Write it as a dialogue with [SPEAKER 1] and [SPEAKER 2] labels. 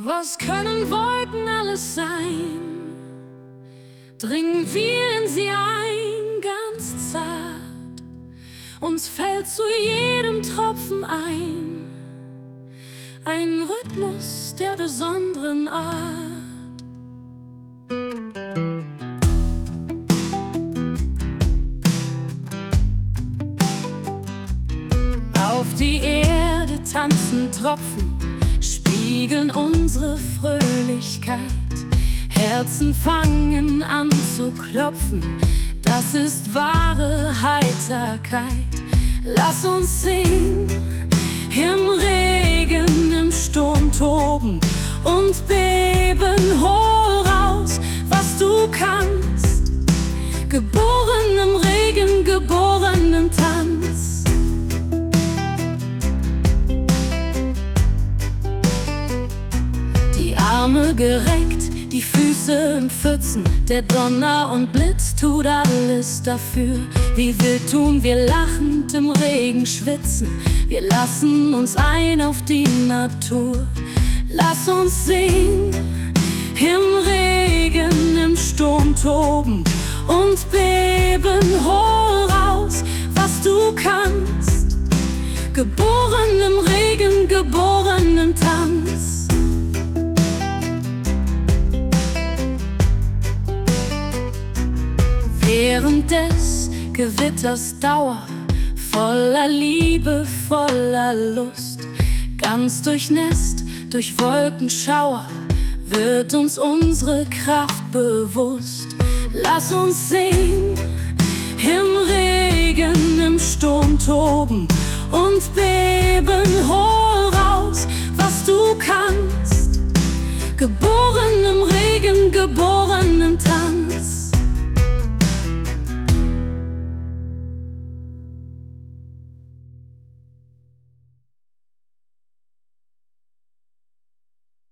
[SPEAKER 1] Was können Wolken alles sein? Dringen wir in sie ein, ganz zart. Uns fällt zu jedem Tropfen ein Rhythmus der besonderen Art. Auf die Erde tanzen Tropfen, spiegeln unsere Fröhlichkeit. Herzen fangen an zu klopfen, das ist wahre Heiterkeit. Lass uns singen, im Regen, im Sturm toben und beben. Hol raus, was du kannst, geboren im Regen, geboren im Tanz. Die Arme gereckt, die Füße in Pfützen, der Donner und Blitz tut alles dafür. Wie wild tun wir lachend im Regen schwitzen, wir lassen uns ein auf die Natur. Lass uns singen, im Regen, im Sturm toben und beben. Hol raus, was du kannst, geboren im Regen, geboren im Tanz. Während des Gewitters Dauer, voller Liebe, voller Lust, ganz durchnässt durch Wolkenschauer, wird uns unsere Kraft bewusst. Lass uns singen, im Regen, im Sturm toben und beben. Hol raus, was du kannst, geboren